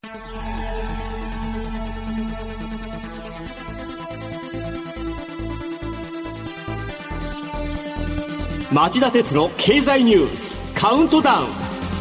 町田鉄の経済ニュースカウントダウン。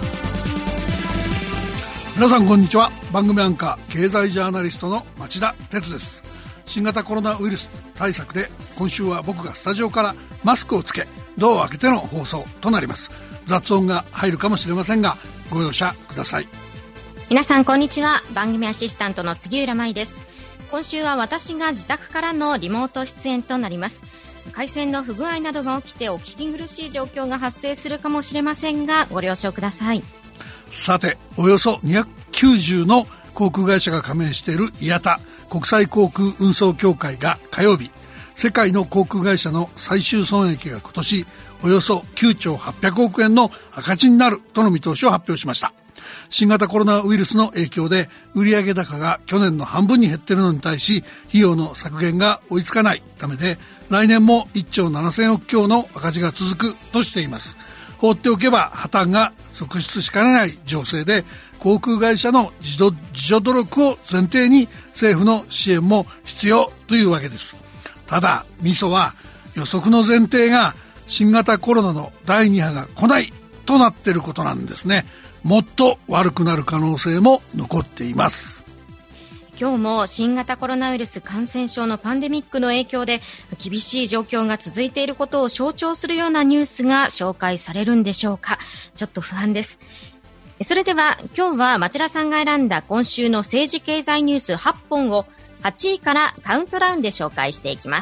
皆さんこんにちは。番組アンカー経済ジャーナリストの町田鉄です。新型コロナウイルス対策で今週は僕がスタジオからマスクをつけドアを開けての放送となります。雑音が入るかもしれませんがご容赦ください。 皆さんこんにちは。番組アシスタントの杉浦舞です。今週は私が自宅からのリモート出演となります。回線の不具合などが起きてお聞き苦しい状況が発生するかもしれませんがご了承ください。 さて、およそ290の航空会社が加盟しているIATA国際航空運送協会が火曜日、世界の航空会社の最終損益が今年およそ9兆800億円の赤字になるとの見通しを発表しました。新型コロナウイルスの影響で売上高が去年の半分に減っているのに対し費用の削減が追いつかないためで、来年も1兆7000億強の赤字が続くとしています。放っておけば破綻が続出しかねない情勢で、航空会社の自助努力を前提に政府の支援も必要というわけです。ただミソは予測の前提が新型コロナの第2波が来ないとなっていることなんですね。もっと悪くなる可能性も残っています。 今日も新型コロナウイルス感染症のパンデミックの影響で厳しい状況が続いていることを象徴するようなニュースが紹介されるんでしょうか。ちょっと不安です。それでは今日は町田さんが選んだ今週の政治経済ニュース8本を8位からカウントダウンで紹介していきます。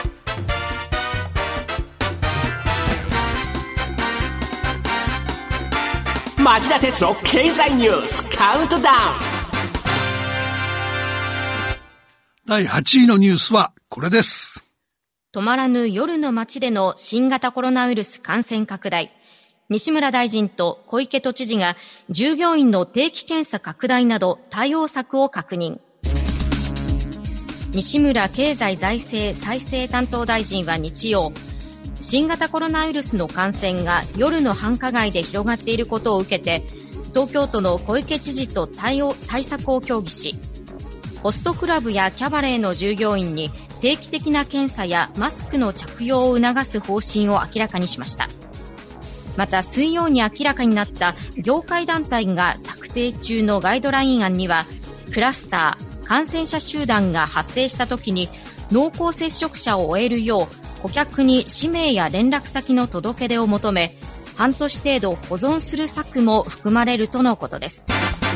町田鉄の経済ニュースカウントダウン。 第8位のニュースはこれです。 止まらぬ夜の街での新型コロナウイルス感染拡大。西村大臣と小池都知事が従業員の定期検査拡大など対応策を確認。西村経済財政再生担当大臣は日曜、新型コロナウイルスの感染が夜の繁華街で広がっていることを受けて、東京都の小池知事と対策を協議し、ホストクラブやキャバレーの従業員に定期的な検査やマスクの着用を促す方針を明らかにしました。また水曜に明らかになった業界団体が策定中のガイドライン案には、クラスター、感染者集団が発生した時に濃厚接触者を終えるよう顧客に氏名や連絡先の届け出を求め、半年程度保存する策も含まれるとのことです。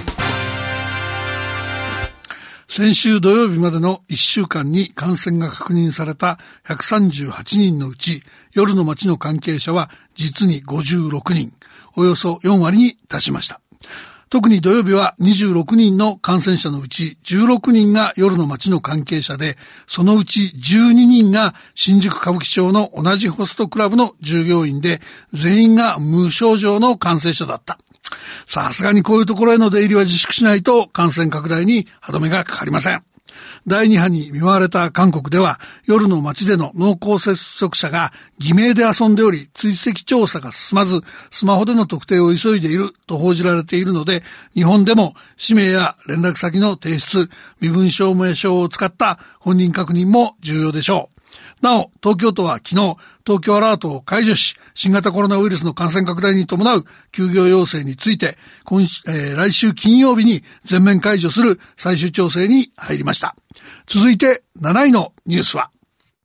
先週土曜日までの1週間に感染が確認された138人のうち、夜の街の関係者は実に56人、およそ4割に達しました。特に土曜日は26人の感染者のうち16人が夜の街の関係者で、そのうち12人が新宿歌舞伎町の同じホストクラブの従業員で、全員が無症状の感染者だった。さすがにこういうところへの出入りは自粛しないと感染拡大に歯止めがかかりません。第2波に見舞われた韓国では、夜の街での濃厚接触者が偽名で遊んでおり、追跡調査が進まず、スマホでの特定を急いでいると報じられているので、日本でも氏名や連絡先の提出、身分証明書を使った本人確認も重要でしょう。なお、東京都は昨日、東京アラートを解除し、新型コロナウイルスの感染拡大に伴う休業要請について、来週金曜日に全面解除する最終調整に入りました。続いて7位のニュースは、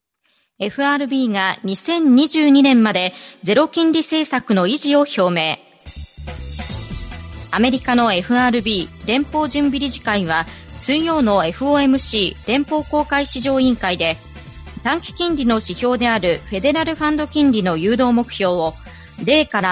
FRB が2022年までゼロ金利政策の維持を表明。アメリカの FRB 連邦準備理事会は水曜の FOMC 連邦公開市場委員会で、短期金利の指標であるフェデラルファンド金利の誘導目標を0から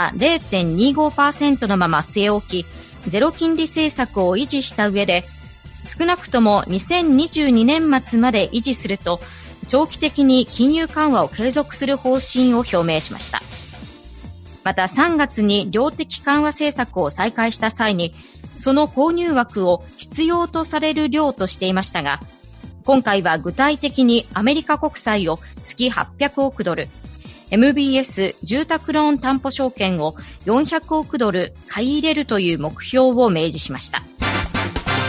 0.25% のまま据え置き、ゼロ金利政策を維持した上で、少なくとも2022年末まで維持すると、長期的に金融緩和を継続する方針を表明しました。また3月に量的緩和政策を再開した際に、その購入枠を必要とされる量としていましたが、今回は具体的にアメリカ国債を月800億ドル、MBS 住宅ローン担保証券を400億ドル買い入れるという目標を明示しました。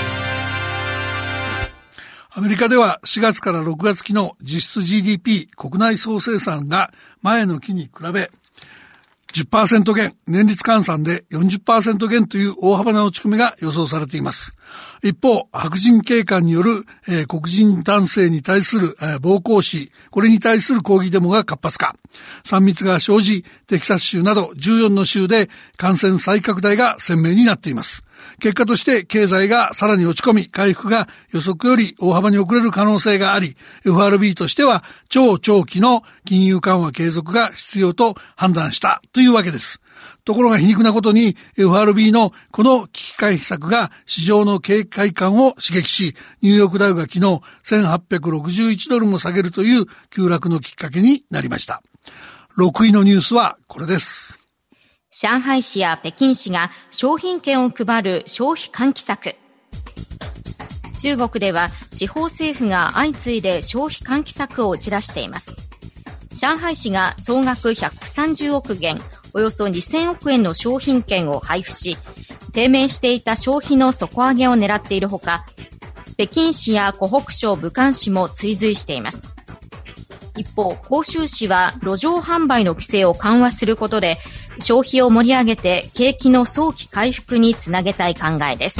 アメリカでは4月から6月期の実質 GDP 国内総生産が前の期に比べ10% 減、年率換算で 40% 減という大幅な落ち込みが予想されています。一方、白人警官による、黒人男性に対する、暴行死、これに対する抗議デモが活発化。3密が生じ、テキサス州など14の州で感染再拡大が鮮明になっています。結果として経済がさらに落ち込み、回復が予測より大幅に遅れる可能性があり、FRB としては超長期の金融緩和継続が必要と判断したというわけです。ところが皮肉なことに FRB のこの危機回避策が市場の警戒感を刺激し、ニューヨークダウが昨日1861ドルも下げるという急落のきっかけになりました。6位のニュースはこれです。 上海市や北京市が商品券を配る消費喚起策。中国では地方政府が相次いで消費喚起策を打ち出しています。上海市が総額130億元、およそ2000億円の商品券を配布し、低迷していた消費の底上げを狙っているほか、北京市や湖北省武漢市も追随しています。一方、広州市は路上販売の規制を緩和することで、消費を盛り上げて景気の早期回復につなげたい考えです。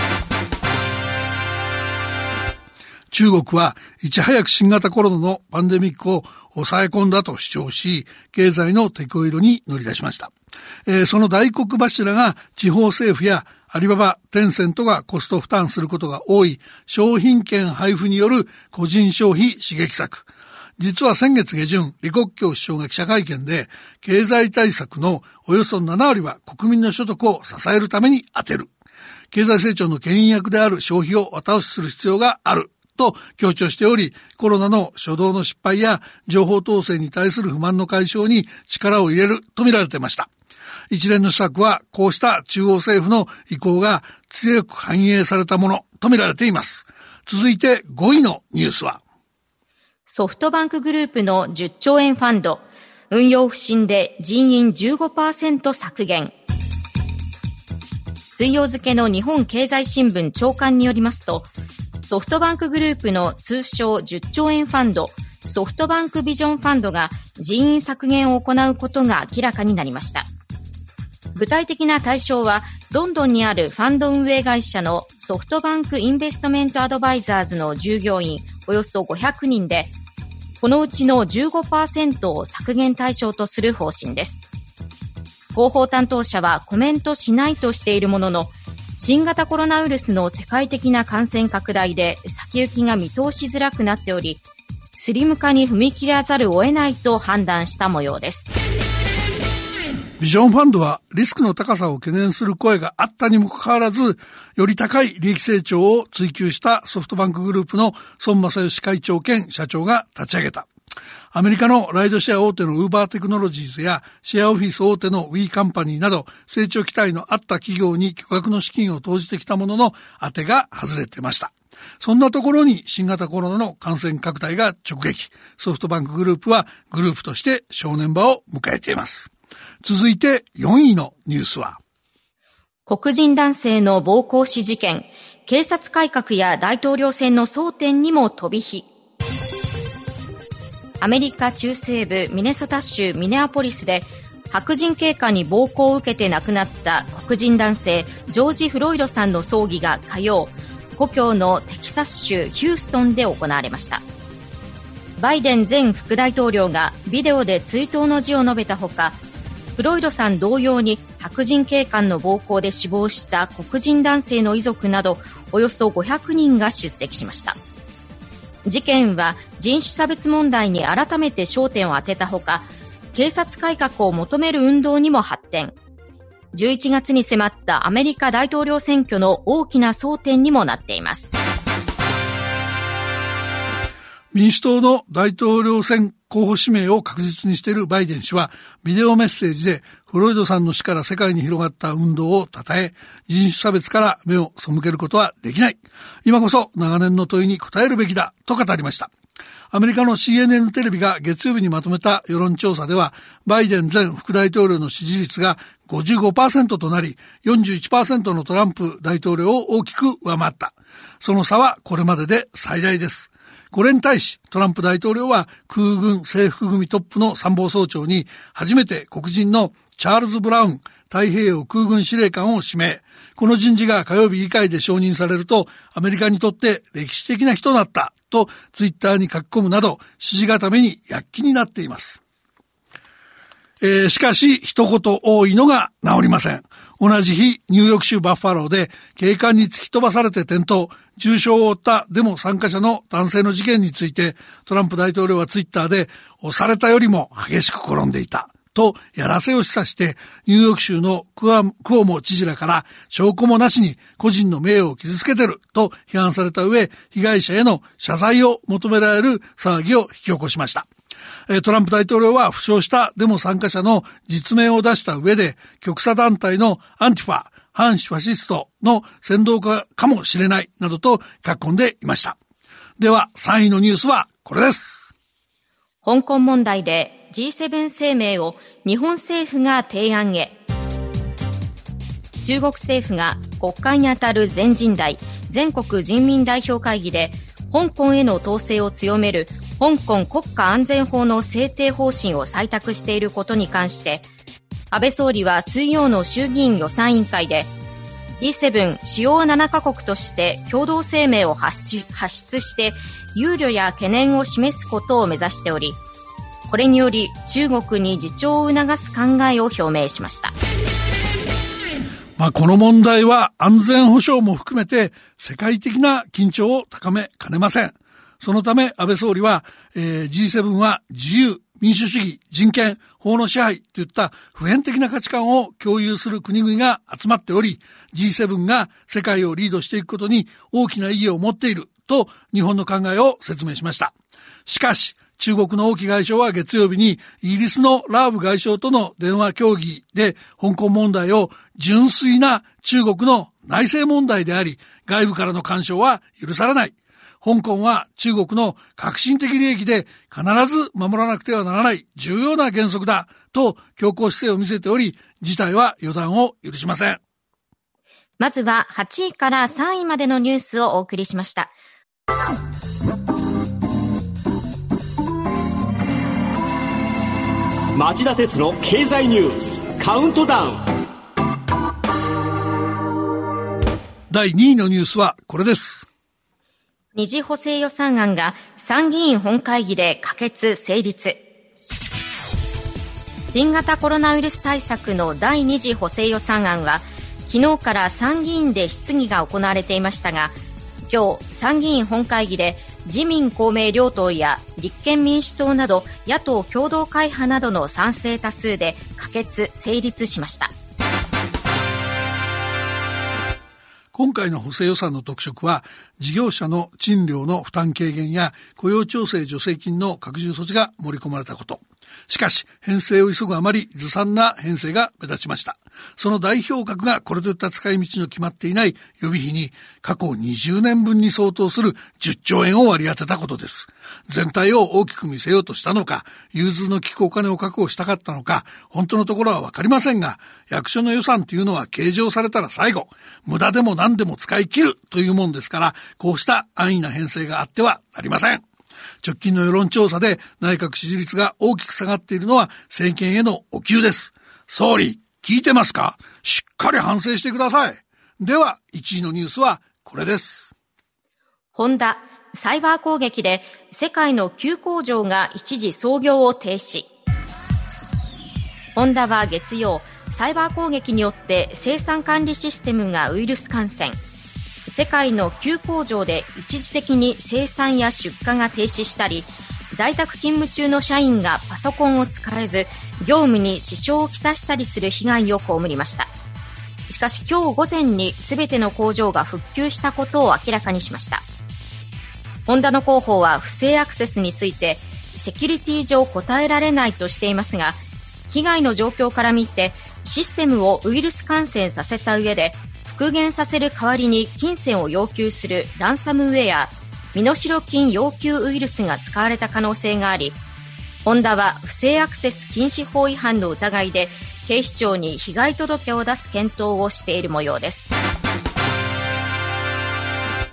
中国はいち早く新型コロナのパンデミックを抑え込んだと主張し、経済のテこ入れに乗り出しました。その大黒柱が地方政府やアリババ、テンセントがコスト負担することが多い商品券配布による個人消費刺激策。実は先月下旬、李克強首相が記者会見で、経済対策のおよそ7割は国民の所得を支えるために充てる。経済成長の牽引役である消費を後押しする必要がある。と強調しており、コロナの初動の失敗や情報統制に対する不満の解消に力を入れると見られていました。一連の施策はこうした中央政府の意向が強く反映されたものと見られています。続いて5位のニュースは、 ソフトバンクグループの10兆円ファンド、運用不振で人員 15% 削減。水曜付の日本経済新聞朝刊によりますと、ソフトバンクグループの通称10兆円ファンド、ソフトバンクビジョンファンドが人員削減を行うことが明らかになりました。具体的な対象は、ロンドンにあるファンド運営会社のソフトバンクインベストメントアドバイザーズの従業員およそ500人で、このうちの 15% を削減対象とする方針です。広報担当者はコメントしないとしているものの、新型コロナウイルスの世界的な感染拡大で先行きが見通しづらくなっており、スリム化に踏み切らざるを得ないと判断した模様です。 ビジョンファンドはリスクの高さを懸念する声があったにもかかわらず、より高い利益成長を追求したソフトバンクグループの孫正義会長兼社長が立ち上げた。アメリカのライドシェア大手のウーバーテクノロジーズやシェアオフィス大手のウィーカンパニーなど成長期待のあった企業に巨額の資金を投じてきたものの当てが外れてました。そんなところに新型コロナの感染拡大が直撃。ソフトバンクグループはグループとして正念場を迎えています。続いて4位のニュースは、 黒人男性の暴行死事件、警察改革や大統領選の争点にも飛び火。アメリカ中西部ミネソタ州ミネアポリスで白人警官に暴行を受けて亡くなった黒人男性ジョージ・フロイドさんの葬儀が火曜、故郷のテキサス州ヒューストンで行われました。バイデン前副大統領がビデオで追悼の辞を述べたほか、フロイドさん同様に白人警官の暴行で死亡した黒人男性の遺族などおよそ500人が出席しました。事件は人種差別問題に改めて焦点を当てたほか、警察改革を求める運動にも発展。11月に迫ったアメリカ大統領選挙の大きな争点にもなっています。 民主党の大統領選候補指名を確実にしているバイデン氏はビデオメッセージでフロイドさんの死から世界に広がった運動を称え、人種差別から目を背けることはできない。今こそ長年の問いに答えるべきだと語りました。アメリカの CNN テレビが月曜日にまとめた世論調査では、バイデン前副大統領の支持率が 55% となり、41% のトランプ大統領を大きく上回った。その差はこれまでで最大です。 これに対しトランプ大統領は空軍制服組トップの参謀総長に初めて黒人のチャールズ・ブラウン太平洋空軍司令官を指名。この人事が火曜日議会で承認されると、アメリカにとって歴史的な人だったとツイッターに書き込むなど、支持固めに躍起になっています。しかし一言多いのが治りません。同じ日、ニューヨーク州バッファローで警官に突き飛ばされて転倒、重傷を負ったデモ参加者の男性の事件について、トランプ大統領はツイッターで、押されたよりも激しく転んでいたとやらせを示唆して、ニューヨーク州のクオモ知事らから証拠もなしに個人の名誉を傷つけてると批判された上、被害者への謝罪を求められる騒ぎを引き起こしました。トランプ大統領は負傷したデモ参加者の実名を出した上で、極左団体のアンティファ、反ファシストの扇動家かもしれないなどと書き込んでいました。では3位のニュースはこれです。 香港問題で G7 声明を日本政府が提案へ。中国政府が国会にあたる全人代・全国人民代表会議で香港への統制を強める香港国家安全法の制定方針を採択していることに関して、安倍総理は水曜の衆議院予算委員会で G7 主要7カ国として共同声明を発出して憂慮や懸念を示すことを目指しており、これにより中国に自重を促す考えを表明しました。 この問題は安全保障も含めて世界的な緊張を高めかねません。そのため安倍総理は、G7 は自由、民主主義、人権、法の支配といった普遍的な価値観を共有する国々が集まっており、G7 が世界をリードしていくことに大きな意義を持っていると日本の考えを説明しました。しかし、中国の王毅外相は月曜日にイギリスのラーブ外相との電話協議で香港問題を純粋な中国の内政問題であり、外部からの干渉は許されない。香港は中国の革新的利益で必ず守らなくてはならない重要な原則だと強硬姿勢を見せており、事態は予断を許しません。 まずは8位から3位までのニュースをお送りしました。 町田鉄の経済ニュースカウントダウン。 第2位のニュースはこれです。 二次補正予算案が参議院本会議で可決成立。新型コロナウイルス対策の第2次補正予算案は昨日から参議院で質疑が行われていましたが、今日参議院本会議で自民公明両党や立憲民主党など野党共同会派などの賛成多数で可決成立しました。 今回の補正予算の特色は、事業者の賃料の負担軽減や雇用調整助成金の拡充措置が盛り込まれたこと。しかし、編成を急ぐあまりずさんな編成が目立ちました。その代表格がこれといった使い道の決まっていない予備費に過去20年分に相当する10兆円を割り当てたことです。全体を大きく見せようとしたのか、融通の利くお金を確保したかったのか、本当のところはわかりませんが、役所の予算というのは計上されたら最後、無駄でも何でも使い切るというもんですから、こうした安易な編成があってはなりません。直近の世論調査で内閣支持率が大きく下がっているのは政権へのお給です。総理、聞いてますか？しっかり反省してください。では、1位のニュースはこれです。 ホンダ、サイバー攻撃で世界の9工場が一時操業を停止。ホンダは月曜、サイバー攻撃によって生産管理システムがウイルス感染。世界の9工場で一時的に生産や出荷が停止したり、在宅勤務中の社員がパソコンを使えず業務に支障をきたしたりする被害を被りました。しかし今日午前に全ての工場が復旧したことを明らかにしました。ホンダの広報は不正アクセスについてセキュリティ上答えられないとしていますが、被害の状況から見てシステムをウイルス感染させた上で復元させる代わりに金銭を要求するランサムウェア、身代金要求ウイルスが使われた可能性があり、ホンダは不正アクセス禁止法違反の疑いで警視庁に被害届を出す検討をしている模様です。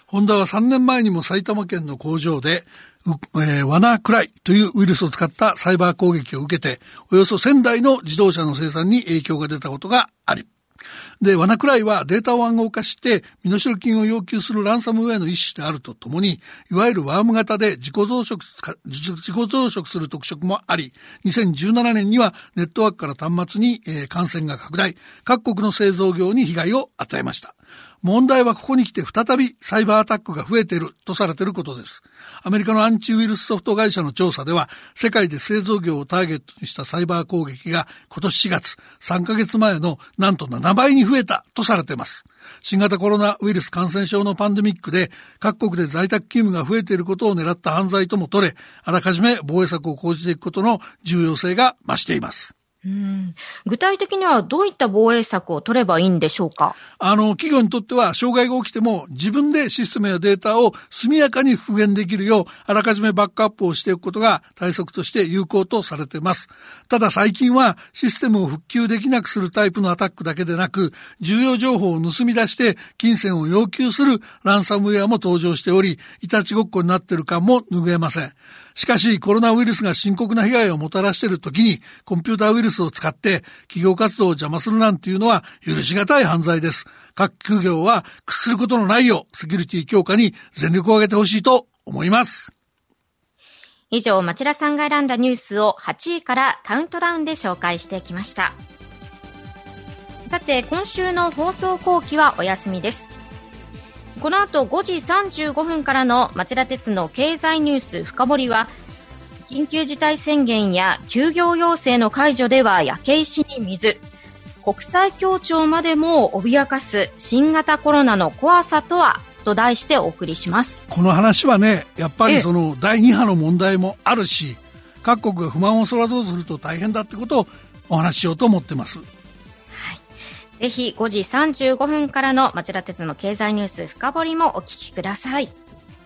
ホンダは3年前にも埼玉県の工場でワナクライというウイルスを使ったサイバー攻撃を受けて、およそ1000台の自動車の生産に影響が出たことがあり、で、ワナクライはデータを暗号化して身代金を要求するランサムウェアの一種であるとともに、いわゆるワーム型で自己増殖する特色もあり、2017年にはネットワークから端末に感染が拡大、各国の製造業に被害を与えました。問題はここに来て再びサイバーアタックが増えているとされていることです。アメリカのアンチウイルスソフト会社の調査では、世界で製造業をターゲットにしたサイバー攻撃が今年4月、3ヶ月前のなんと7倍に増えたとされています。新型コロナウイルス感染症のパンデミックで各国で在宅勤務が増えていることを狙った犯罪とも取れ、あらかじめ防衛策を講じていくことの重要性が増しています。 具体的にはどういった防衛策を取ればいいんでしょうか？ 企業にとっては障害が起きても自分でシステムやデータを速やかに復元できるようあらかじめバックアップをしておくことが対策として有効とされています。ただ最近はシステムを復旧できなくするタイプのアタックだけでなく、重要情報を盗み出して金銭を要求するランサムウェアも登場しており、いたちごっこになっている感も拭えません。しかしコロナウイルスが深刻な被害をもたらしている時にコンピューターウイルスを使って企業活動を邪魔するなんていうのは許しがたい犯罪です。各企業は屈することのないようセキュリティ強化に全力を挙げてほしいと思います。 以上、町田さんが選んだニュースを8位からカウントダウンで紹介してきました。さて、今週の放送後期はお休みです。この後5時35分からの町田鉄の経済ニュース深掘りは、緊急事態宣言や休業要請の解除では焼け石に水、国際協調までも脅かす新型コロナの怖さとはと題してお送りします。 この話はね、やっぱりその第2波の問題もあるし、各国が不満をそらそうとすると大変だってことをお話ししようと思ってます。 ぜひ5時35分からの町田鉄の経済ニュース深掘りもお聞きください。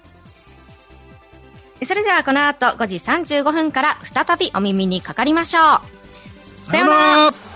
それではこの後5時35分から再びお耳にかかりましょう。さようなら。